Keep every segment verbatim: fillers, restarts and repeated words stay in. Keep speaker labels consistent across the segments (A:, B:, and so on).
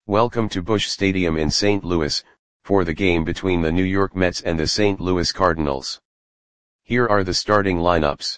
A: Welcome to Busch Stadium in Saint Louis, for the game between the New York Mets and the Saint Louis Cardinals. Here are the starting lineups.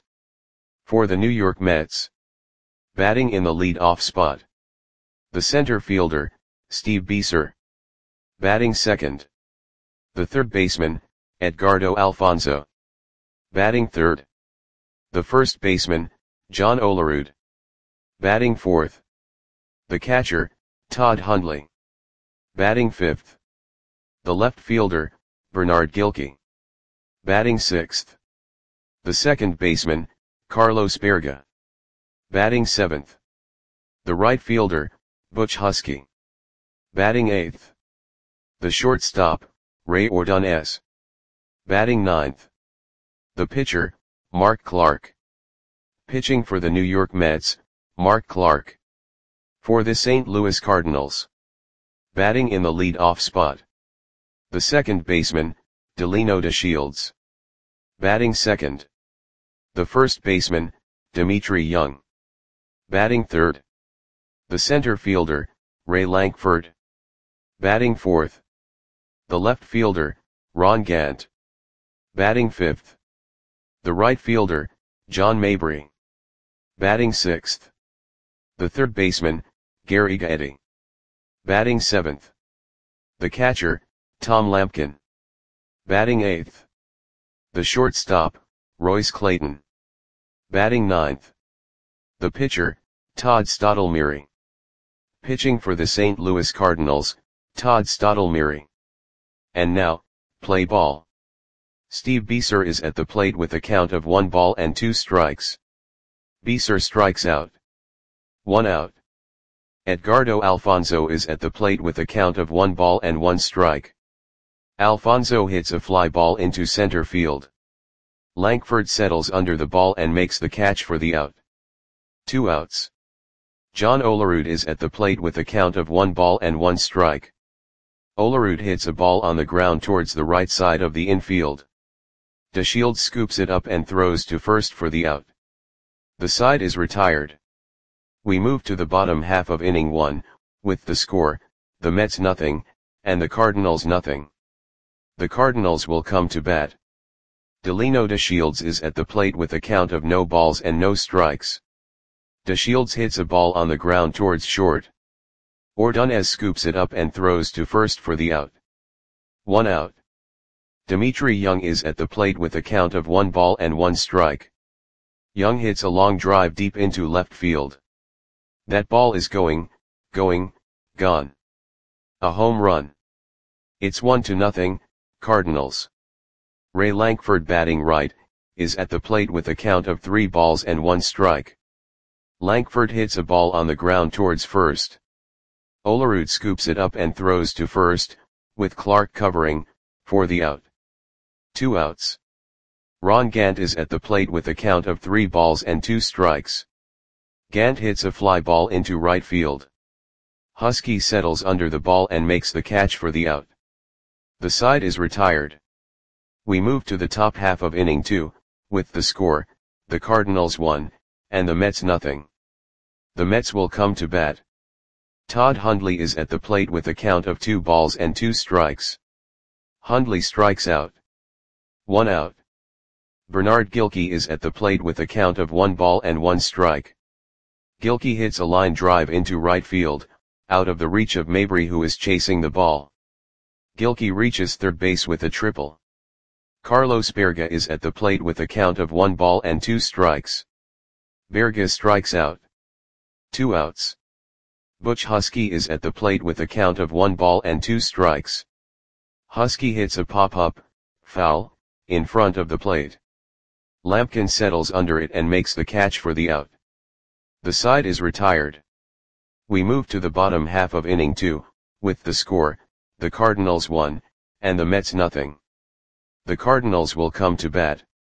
A: For the New York Mets. Batting in the lead-off spot. The center fielder, Steve Bieser. Batting second. The third baseman, Edgardo Alfonzo. Batting third. The first baseman, John Olerud. Batting fourth. The catcher, Todd Hundley. Batting fifth. The left fielder, Bernard Gilkey. Batting sixth. The second baseman, Carlos Baerga. Batting seventh. The right fielder, Butch Huskey. Batting eighth. The shortstop, Ray Ordonez. Batting ninth. The pitcher, Mark Clark. Pitching for the New York Mets, Mark Clark. For the Saint Louis Cardinals. Batting in the lead-off spot. The second baseman, Delino DeShields. Batting second. The first baseman, Dmitri Young. Batting third. The center fielder, Ray Lankford. Batting fourth. The left fielder, Ron Gant. Batting fifth. The right fielder, John Mabry. Batting sixth. The third baseman, Gary Gaetti. Batting seventh. The catcher, Tom Lampkin. Batting eighth. The shortstop, Royce Clayton. Batting ninth. The pitcher, Todd Stottlemyre. Pitching for the Saint Louis Cardinals, Todd Stottlemyre. And now, play ball. Steve Bieser is at the plate with a count of one ball and two strikes. Bieser strikes out. One out. Edgardo Alfonzo is at the plate with a count of one ball and one strike. Alfonzo hits a fly ball into center field. Lankford settles under the ball and makes the catch for the out. Two outs. John Olerud is at the plate with a count of one ball and one strike. Olerud hits a ball on the ground towards the right side of the infield. DeShields scoops it up and throws to first for the out. The side is retired. We move to the bottom half of inning one, with the score, the Mets nothing, and the Cardinals nothing. The Cardinals will come to bat. Delino DeShields is at the plate with a count of no balls and no strikes. DeShields hits a ball on the ground towards short. Ordonez scoops it up and throws to first for the out. One out. Dmitri Young is at the plate with a count of one ball and one strike. Young hits a long drive deep into left field. That ball is going, going, gone. A home run. It's one to nothing, Cardinals. Ray Lankford, batting right, is at the plate with a count of three balls and one strike. Lankford hits a ball on the ground towards first. Olerud scoops it up and throws to first, with Clark covering, for the out. Two outs. Ron Gant is at the plate with a count of three balls and two strikes. Gant hits a fly ball into right field. Huskey settles under the ball and makes the catch for the out. The side is retired. We move to the top half of inning two, with the score, the Cardinals one, and the Mets nothing. The Mets will come to bat. Todd Hundley is at the plate with a count of two balls and two strikes. Hundley strikes out. One out. Bernard Gilkey is at the plate with a count of one ball and one strike. Gilkey hits a line drive into right field, out of the reach of Mabry, who is chasing the ball. Gilkey reaches third base with a triple. Carlos Baerga is at the plate with a count of one ball and two strikes. Baerga strikes out. Two outs. Butch Huskey is at the plate with a count of one ball and two strikes. Huskey hits a pop-up, foul, in front of the plate. Lampkin settles under it and makes the catch for the out. The side is retired. We move to the bottom half of inning two, with the score, the Cardinals one, and the Mets nothing. The Cardinals will come to bat.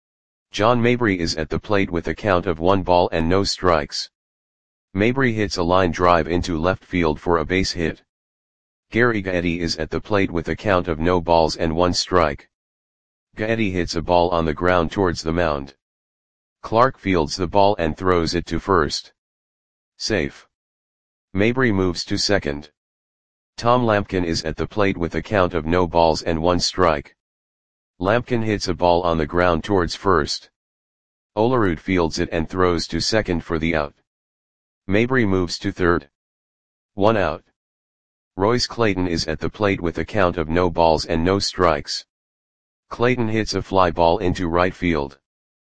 A: John Mabry is at the plate with a count of one ball and no strikes. Mabry hits a line drive into left field for a base hit. Gary Gaetti is at the plate with a count of no balls and one strike. Gaetti hits a ball on the ground towards the mound. Clark fields the ball and throws it to first. Safe. Mabry moves to second. Tom Lampkin is at the plate with a count of no balls and one strike. Lampkin hits a ball on the ground towards first. Olerud fields it and throws to second for the out. Mabry moves to third. One out. Royce Clayton is at the plate with a count of no balls and no strikes. Clayton hits a fly ball into right field.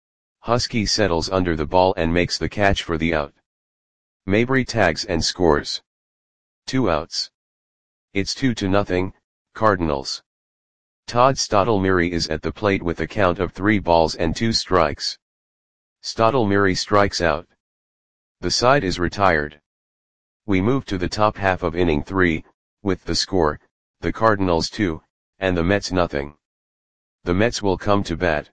A: Husky settles under the ball and makes the catch for the out. Mabry tags and scores. Two outs. It's two to nothing, Cardinals. Todd Stottlemyre is at the plate with a count of three balls and two strikes. Stottlemyre strikes out. The side is retired. We move to the top half of inning three, with the score, the Cardinals two, and the Mets nothing. The Mets will come to bat.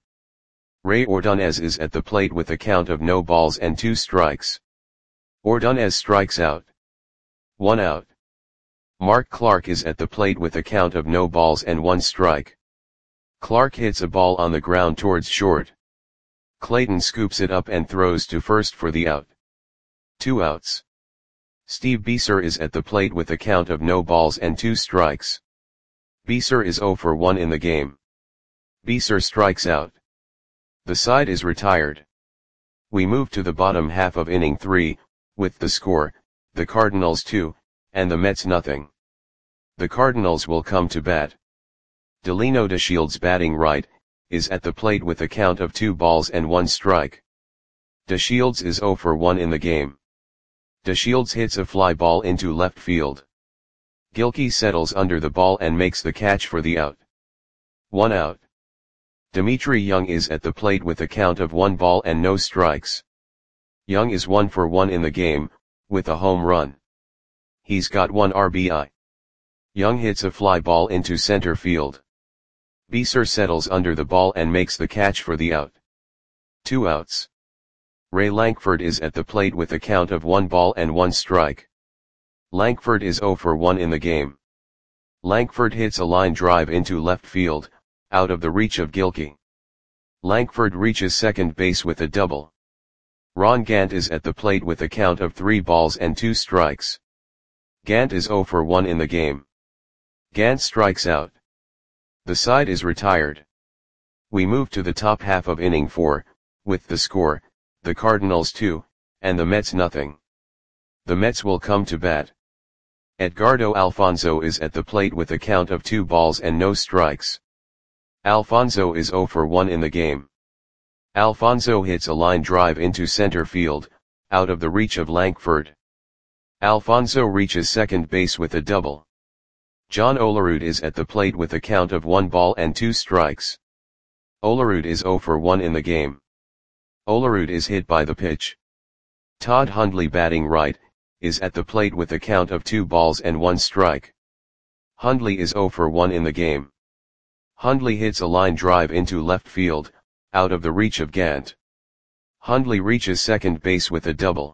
A: Ray Ordonez is at the plate with a count of no balls and two strikes. Ordonez strikes out. One out. Mark Clark is at the plate with a count of no balls and one strike. Clark hits a ball on the ground towards short. Clayton scoops it up and throws to first for the out. Two outs. Steve Beeser is at the plate with a count of no balls and two strikes. Beeser is oh for one in the game. Beeser strikes out. The side is retired. We move to the bottom half of inning three, with the score, the Cardinals two, and the Mets nothing. The Cardinals will come to bat. Delino DeShields, batting right, is at the plate with a count of two balls and one strike. DeShields is oh for one in the game. DeShields hits a fly ball into left field. Gilkey settles under the ball and makes the catch for the out. One out. Dimitri Young is at the plate with a count of one ball and no strikes. Young is one for one in the game, with a home run. He's got one R B I. Young hits a fly ball into center field. Beeser settles under the ball and makes the catch for the out. Two outs. Ray Lankford is at the plate with a count of one ball and one strike. Lankford is oh for one in the game. Lankford hits a line drive into left field, out of the reach of Gilkey. Lankford reaches second base with a double. Ron Gant is at the plate with a count of three balls and two strikes. Gant is oh for one in the game. Gant strikes out. The side is retired. We move to the top half of inning four, with the score, the Cardinals two, and the Mets nothing. The Mets will come to bat. Edgardo Alfonzo is at the plate with a count of two balls and no strikes. Alfonzo is oh for one in the game. Alfonzo hits a line drive into center field, out of the reach of Lankford. Alfonzo reaches second base with a double. John Olerud is at the plate with a count of one ball and two strikes. Olerud is oh for one in the game. Olerud is hit by the pitch. Todd Hundley, batting right, is at the plate with a count of two balls and one strike. Hundley is oh for one in the game. Hundley hits a line drive into left field, out of the reach of Gant. Hundley reaches second base with a double.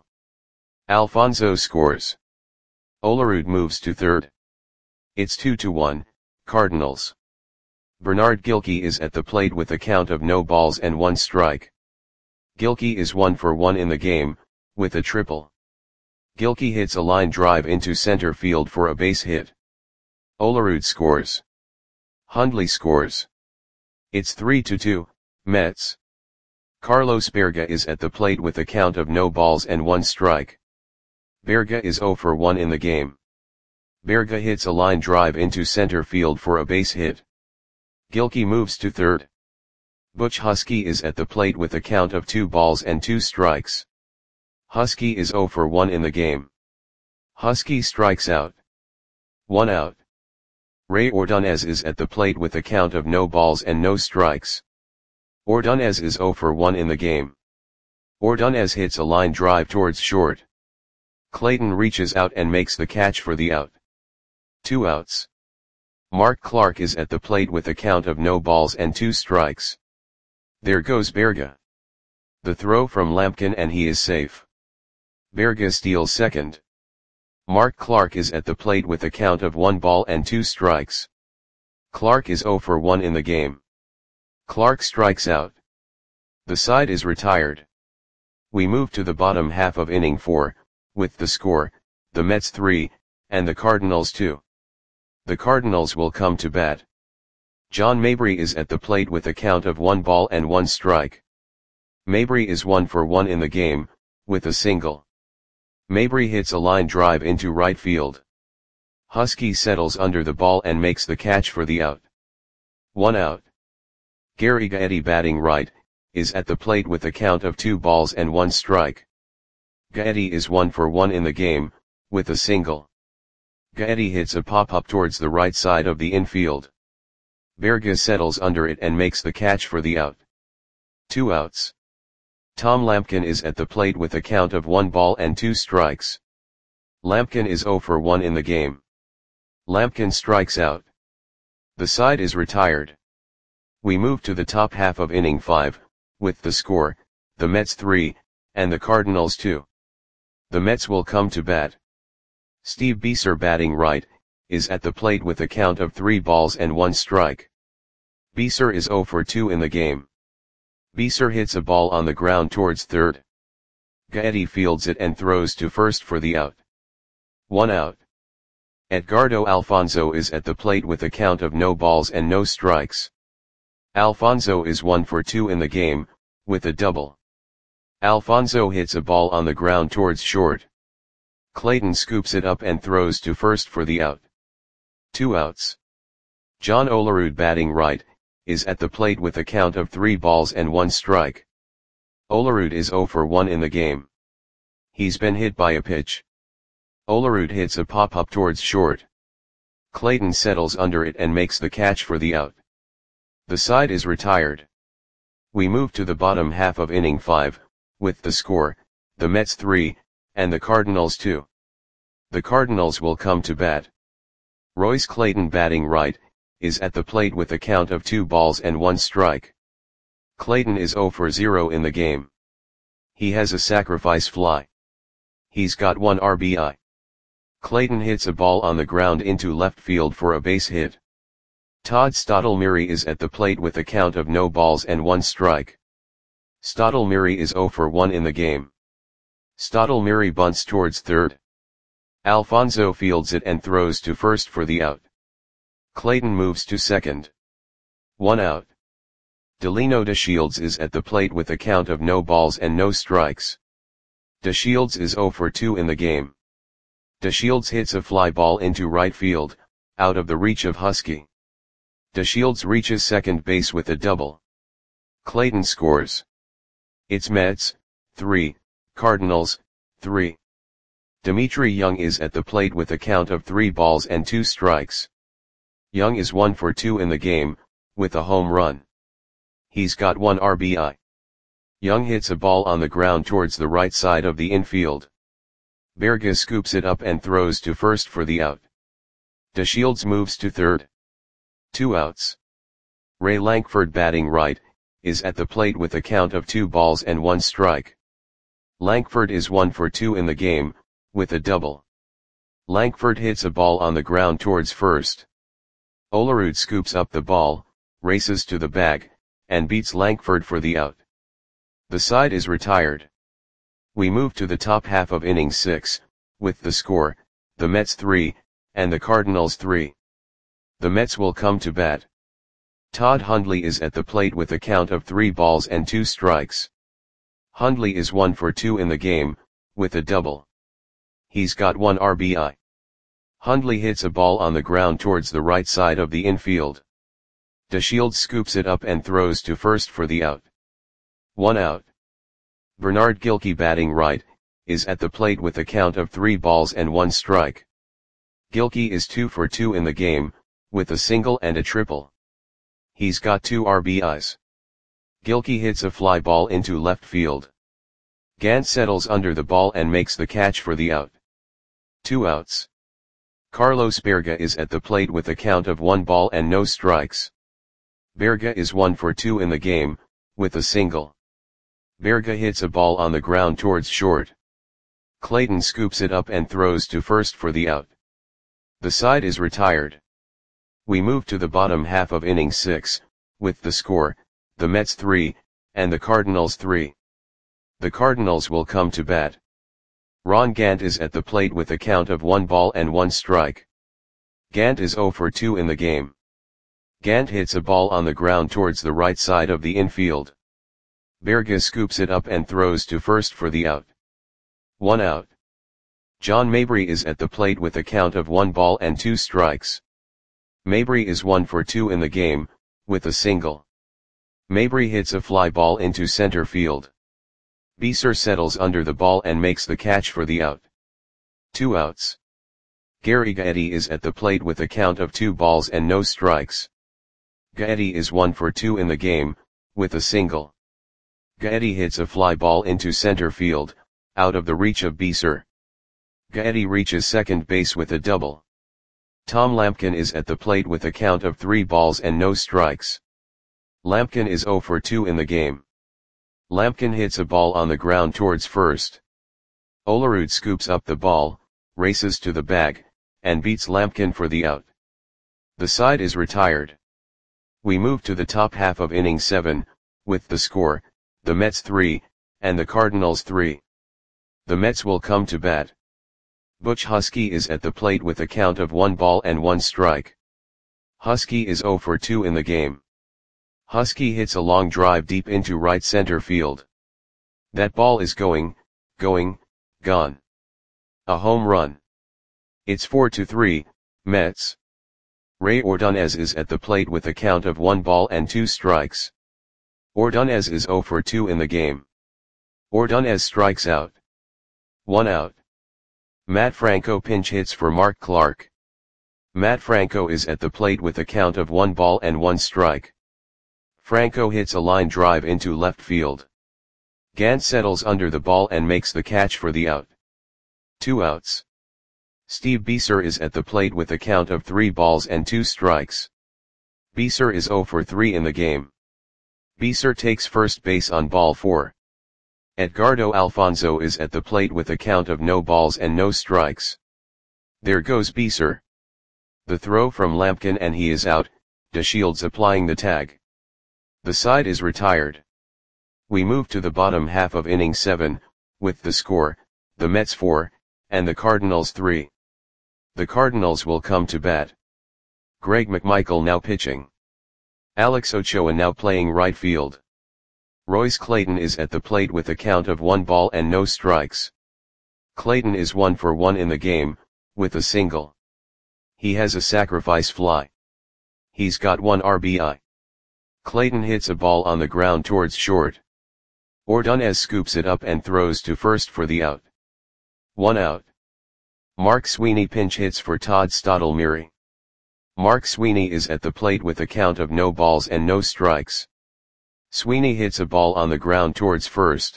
A: Alfonzo scores. Olerud moves to third. It's two to one, Cardinals. Bernard Gilkey is at the plate with a count of no balls and one strike. Gilkey is one for one in the game, with a triple. Gilkey hits a line drive into center field for a base hit. Olerud scores. Hundley scores. It's three to two, Mets. Carlos Berga is at the plate with a count of no balls and one strike. Berga is oh for one in the game. Berga hits a line drive into center field for a base hit. Gilkey moves to third. Butch Husky is at the plate with a count of two balls and two strikes. Husky is oh for one in the game. Husky strikes out. One out. Ray Ordonez is at the plate with a count of no balls and no strikes. Ordonez is oh for one in the game. Ordonez hits a line drive towards short. Clayton reaches out and makes the catch for the out. Two outs. Mark Clark is at the plate with a count of no balls and two strikes. There goes Berga. The throw from Lampkin and he is safe. Berga steals second. Mark Clark is at the plate with a count of one ball and two strikes. Clark is oh for one in the game. Clark strikes out. The side is retired. We move to the bottom half of inning four, with the score, the Mets three, and the Cardinals two. The Cardinals will come to bat. John Mabry is at the plate with a count of one ball and one strike. Mabry is one for one in the game, with a single. Mabry hits a line drive into right field. Husky settles under the ball and makes the catch for the out. One out. Gary Gaetti, batting right, is at the plate with a count of two balls and one strike. Gaetti is one for one in the game, with a single. Gaetti hits a pop-up towards the right side of the infield. Berga settles under it and makes the catch for the out. Two outs. Tom Lampkin is at the plate with a count of one ball and two strikes. Lampkin is zero for one in the game. Lampkin strikes out. The side is retired. We move to the top half of inning five, with the score, the Mets three, and the Cardinals two. The Mets will come to bat. Steve Bieser, batting right, is at the plate with a count of three balls and one strike. Bieser is zero for two in the game. Bieser hits a ball on the ground towards third. Gaetti fields it and throws to first for the out. One out. Edgardo Alfonzo is at the plate with a count of no balls and no strikes. Alfonzo is one for two in the game, with a double. Alfonzo hits a ball on the ground towards short. Clayton scoops it up and throws to first for the out. Two outs. John Olerud, batting right, is at the plate with a count of three balls and one strike. Olerud is zero for one in the game. He's been hit by a pitch. Olerud hits a pop-up towards short. Clayton settles under it and makes the catch for the out. The side is retired. We move to the bottom half of inning five, with the score, the Mets three, and the Cardinals two. The Cardinals will come to bat. Royce Clayton, batting right, is at the plate with a count of two balls and one strike. Clayton is zero for zero in the game. He has a sacrifice fly. He's got one R B I. Clayton hits a ball on the ground into left field for a base hit. Todd Stottlemyre is at the plate with a count of no balls and one strike. Stottlemyre is zero for one in the game. Stottlemyre bunts towards third. Alfonzo fields it and throws to first for the out. Clayton moves to second. One out. Delino DeShields is at the plate with a count of no balls and no strikes. DeShields is zero for two in the game. DeShields hits a fly ball into right field, out of the reach of Husky. DeShields reaches second base with a double. Clayton scores. It's Mets, three, Cardinals, three. Dimitri Young is at the plate with a count of three balls and two strikes. Young is one for two in the game, with a home run. He's got one R B I. Young hits a ball on the ground towards the right side of the infield. Berga scoops it up and throws to first for the out. DeShields moves to third. Two outs. Ray Lankford, batting right, is at the plate with a count of two balls and one strike. Lankford is one for two in the game, with a double. Lankford hits a ball on the ground towards first. Olerud scoops up the ball, races to the bag, and beats Lankford for the out. The side is retired. We move to the top half of inning six, with the score, the Mets three, and the Cardinals three. The Mets will come to bat. Todd Hundley is at the plate with a count of three balls and two strikes. Hundley is one for two in the game, with a double. He's got one R B I. Hundley hits a ball on the ground towards the right side of the infield. DeShields scoops it up and throws to first for the out. One out. Bernard Gilkey, batting right, is at the plate with a count of three balls and one strike. Gilkey is two for two in the game, with a single and a triple. He's got two R B Is. Gilkey hits a fly ball into left field. Gant settles under the ball and makes the catch for the out. Two outs. Carlos Berga is at the plate with a count of one ball and no strikes. Berga is one for two in the game, with a single. Berga hits a ball on the ground towards short. Clayton scoops it up and throws to first for the out. The side is retired. We move to the bottom half of inning six, with the score, the Mets three, and the Cardinals three. The Cardinals will come to bat. Ron Gant is at the plate with a count of one ball and one strike. Gant is zero for two in the game. Gant hits a ball on the ground towards the right side of the infield. Berge scoops it up and throws to first for the out. One out. John Mabry is at the plate with a count of one ball and two strikes. Mabry is one for two in the game, with a single. Mabry hits a fly ball into center field. Beeser settles under the ball and makes the catch for the out. Two outs. Gary Gaetti is at the plate with a count of two balls and no strikes. Gaetti is one for two in the game, with a single. Gaetti hits a fly ball into center field, out of the reach of Beeser. Gaetti reaches second base with a double. Tom Lampkin is at the plate with a count of three balls and no strikes. Lampkin is zero for two in the game. Lampkin hits a ball on the ground towards first. Olerud scoops up the ball, races to the bag, and beats Lampkin for the out. The side is retired. We move to the top half of inning seven, with the score, the Mets three, and the Cardinals three. The Mets will come to bat. Butch Husky is at the plate with a count of one ball and one strike. Husky is zero for two in the game. Husky hits a long drive deep into right center field. That ball is going, going, gone. A home run. It's four to three, Mets. Ray Ordonez is at the plate with a count of one ball and two strikes. Ordonez is zero for two in the game. Ordonez strikes out. One out. Matt Franco pinch hits for Mark Clark. Matt Franco is at the plate with a count of one ball and one strike. Franco hits a line drive into left field. Gant settles under the ball and makes the catch for the out. Two outs. Steve Beeser is at the plate with a count of three balls and two strikes. Beeser is zero for three in the game. Beeser takes first base on ball four. Edgardo Alfonzo is at the plate with a count of no balls and no strikes. There goes Beeser. The throw from Lampkin and he is out, DeShields applying the tag. The side is retired. We move to the bottom half of inning seven, with the score, the Mets four, and the Cardinals three. The Cardinals will come to bat. Greg McMichael now pitching. Alex Ochoa now playing right field. Royce Clayton is at the plate with a count of one ball and no strikes. Clayton is one for one in the game, with a single. He has a sacrifice fly. He's got one R B I. Clayton hits a ball on the ground towards short. Ordonez scoops it up and throws to first for the out. One out. Mark Sweeney pinch hits for Todd Stottlemyre. Mark Sweeney is at the plate with a count of no balls and no strikes. Sweeney hits a ball on the ground towards first.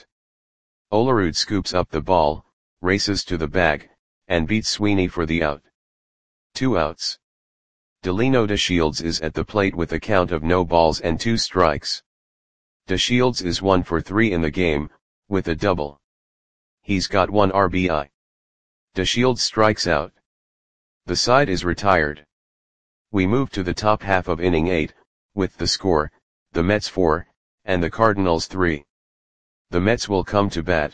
A: Olerud scoops up the ball, races to the bag, and beats Sweeney for the out. Two outs. Delino DeShields is at the plate with a count of no balls and two strikes. DeShields is one for three in the game, with a double. He's got one R B I. DeShields strikes out. The side is retired. We move to the top half of inning eight, with the score, the Mets four, and the Cardinals three. The Mets will come to bat.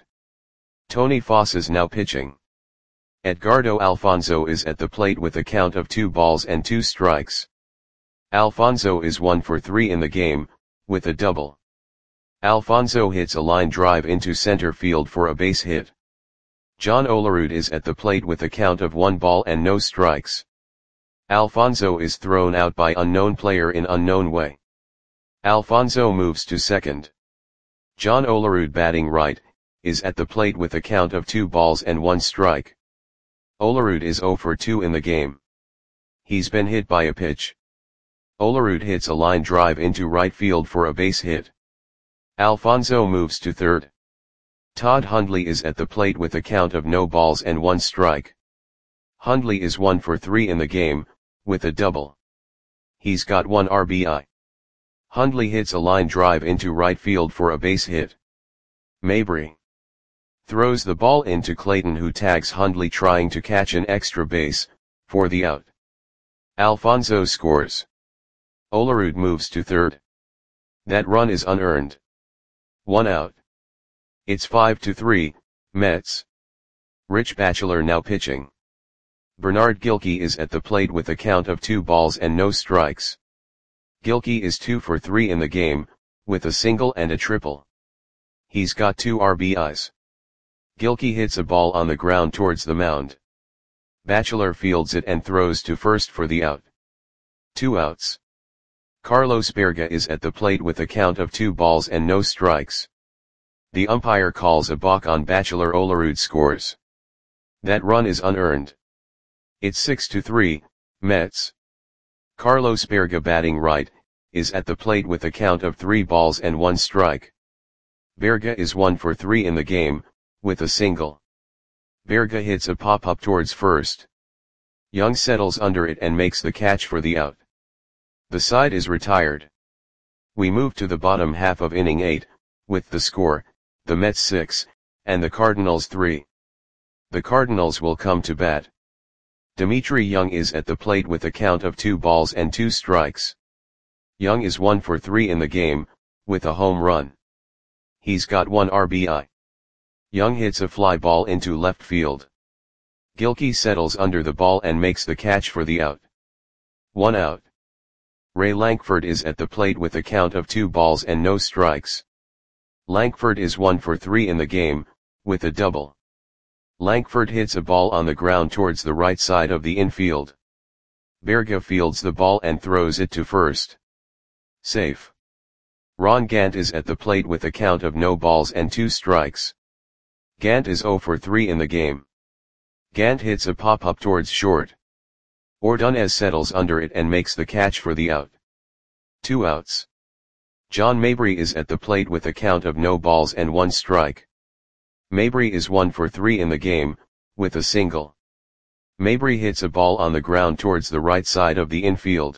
A: Tony Foss is now pitching. Edgardo Alfonzo is at the plate with a count of two balls and two strikes. Alfonzo is one for three in the game, with a double. Alfonzo hits a line drive into center field for a base hit. John Olerud is at the plate with a count of one ball and no strikes. Alfonzo is thrown out by unknown player in unknown way. Alfonzo moves to second. John Olerud batting right, is at the plate with a count of two balls and one strike. Olerud is zero for two in the game. He's been hit by a pitch. Olerud hits a line drive into right field for a base hit. Alfonzo moves to third. Todd Hundley is at the plate with a count of no balls and one strike. Hundley is one for three in the game, with a double. He's got one R B I. Hundley hits a line drive into right field for a base hit. Mabry throws the ball into Clayton, who tags Hundley trying to catch an extra base, for the out. Alfonzo scores. Olerud moves to third. That run is unearned. One out. It's five to three, Mets. Rich Batchelor now pitching. Bernard Gilkey is at the plate with a count of two balls and no strikes. Gilkey is two for three in the game, with a single and a triple. He's got two R B Is. Gilkey hits a ball on the ground towards the mound. Batchelor fields it and throws to first for the out. Two outs. Carlos Berga is at the plate with a count of two balls and no strikes. The umpire calls a balk on Batchelor. Olerud scores. That run is unearned. It's six to three, Mets. Carlos Berga, batting right, is at the plate with a count of three balls and one strike. Berga is one for three in the game, with a single. Berga hits a pop-up towards first. Young settles under it and makes the catch for the out. The side is retired. We move to the bottom half of inning eight, with the score, the Mets six, and the Cardinals three. The Cardinals will come to bat. Dimitri Young is at the plate with a count of two balls and two strikes. Young is one for three in the game, with a home run. He's got one R B I. Young hits a fly ball into left field. Gilkey settles under the ball and makes the catch for the out. One out. Ray Lankford is at the plate with a count of two balls and no strikes. Lankford is one for three in the game, with a double. Lankford hits a ball on the ground towards the right side of the infield. Berga fields the ball and throws it to first. Safe. Ron Gant is at the plate with a count of no balls and two strikes. Gant is zero for three in the game. Gant hits a pop-up towards short. Ordonez settles under it and makes the catch for the out. Two outs. John Mabry is at the plate with a count of no balls and one strike. Mabry is one for three in the game, with a single. Mabry hits a ball on the ground towards the right side of the infield.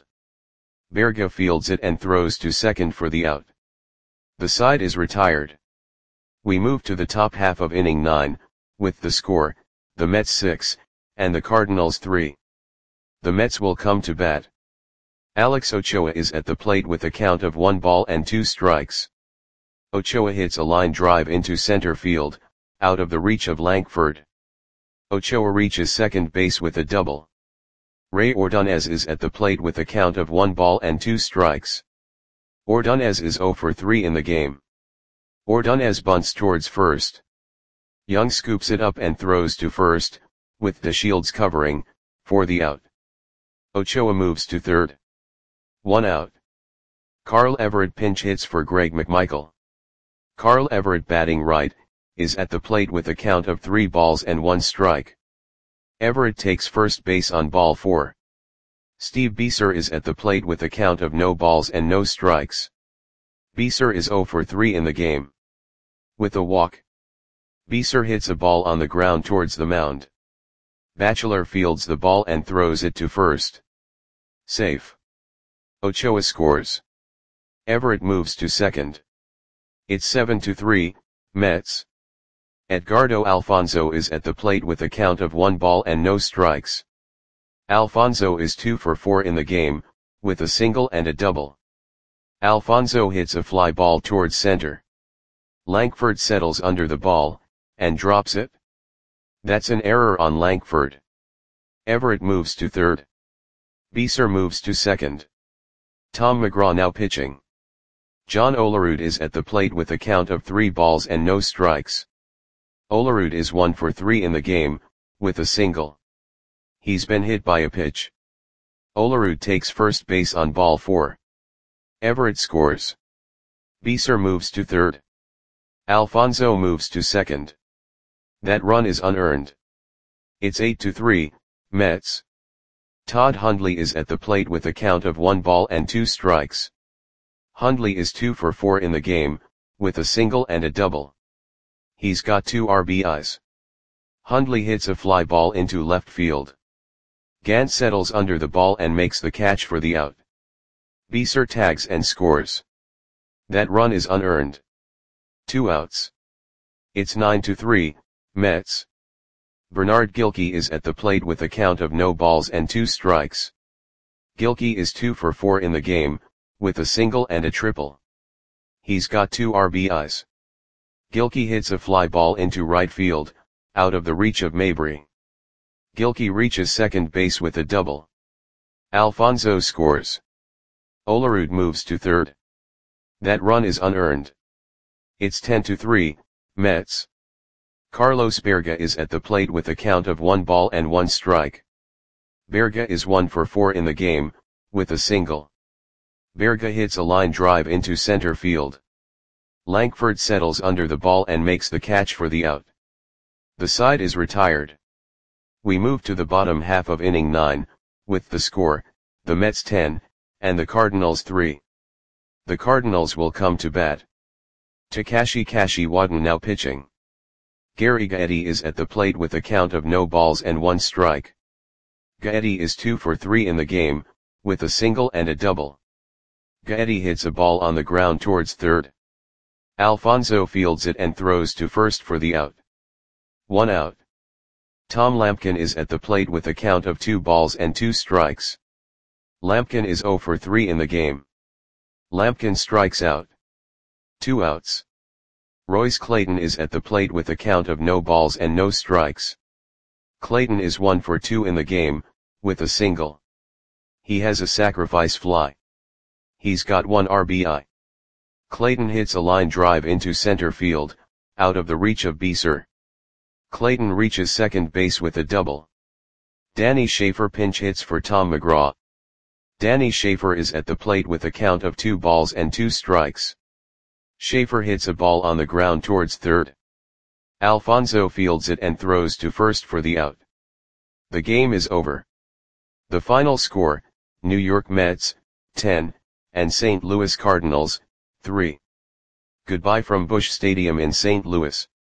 A: Berga fields it and throws to second for the out. The side is retired. We move to the top half of inning nine, with the score, the Mets six, and the Cardinals three. The Mets will come to bat. Alex Ochoa is at the plate with a count of one ball and two strikes. Ochoa hits a line drive into center field, out of the reach of Lankford. Ochoa reaches second base with a double. Ray Ordonez is at the plate with a count of one ball and two strikes. Ordonez is zero for three in the game. Ordonez bunts towards first. Young scoops it up and throws to first, with DeShields covering, for the out. Ochoa moves to third. One out. Carl Everett pinch hits for Greg McMichael. Carl Everett, batting right, is at the plate with a count of three balls and one strike. Everett takes first base on ball four. Steve Beeser is at the plate with a count of no balls and no strikes. Beeser is zero for three in the game. With a walk. Beeser hits a ball on the ground towards the mound. Batchelor fields the ball and throws it to first. Safe. Ochoa scores. Everett moves to second. It's seven to three, Mets. Edgardo Alfonzo is at the plate with a count of one ball and no strikes. Alfonzo is two for four in the game, with a single and a double. Alfonzo hits a fly ball towards center. Lankford settles under the ball, and drops it. That's an error on Lankford. Everett moves to third. Beeser moves to second. Tom McGraw now pitching. John Olerud is at the plate with a count of three balls and no strikes. Olerud is one for three in the game, with a single. He's been hit by a pitch. Olerud takes first base on ball four. Everett scores. Beeser moves to third. Alfonzo moves to second. That run is unearned. It's eight to three, Mets. Todd Hundley is at the plate with a count of one ball and two strikes. Hundley is two for four in the game, with a single and a double. He's got two R B Is. Hundley hits a fly ball into left field. Gant settles under the ball and makes the catch for the out. Beeser tags and scores. That run is unearned. Two outs. It's nine to three, Mets. Bernard Gilkey is at the plate with a count of no balls and two strikes. Gilkey is two for four in the game, with a single and a triple. He's got two R B Is. Gilkey hits a fly ball into right field, out of the reach of Mabry. Gilkey reaches second base with a double. Alfonso scores. Olerud moves to third. That run is unearned. It's ten to three, Mets. Carlos Berga is at the plate with a count of one ball and one strike. Berga is one for four in the game, with a single. Berga hits a line drive into center field. Lankford settles under the ball and makes the catch for the out. The side is retired. We move to the bottom half of inning nine, with the score, the Mets ten, and the Cardinals three. The Cardinals will come to bat. Takashi Kashiwada now pitching. Gary Gaetti is at the plate with a count of no balls and one strike. Gaetti is two for three in the game, with a single and a double. Gaetti hits a ball on the ground towards third. Alfonso fields it and throws to first for the out. One out. Tom Lampkin is at the plate with a count of two balls and two strikes. Lampkin is zero for three in the game. Lampkin strikes out. Two outs. Royce Clayton is at the plate with a count of no balls and no strikes. Clayton is one for two in the game, with a single. He has a sacrifice fly. He's got one R B I. Clayton hits a line drive into center field, out of the reach of Beeser. Clayton reaches second base with a double. Danny Schaefer pinch hits for Tom McGraw. Danny Schaefer is at the plate with a count of two balls and two strikes. Schaefer hits a ball on the ground towards third. Alfonso fields it and throws to first for the out. The game is over. The final score, New York Mets, ten, and Saint Louis Cardinals, three. Goodbye from Busch Stadium in Saint Louis.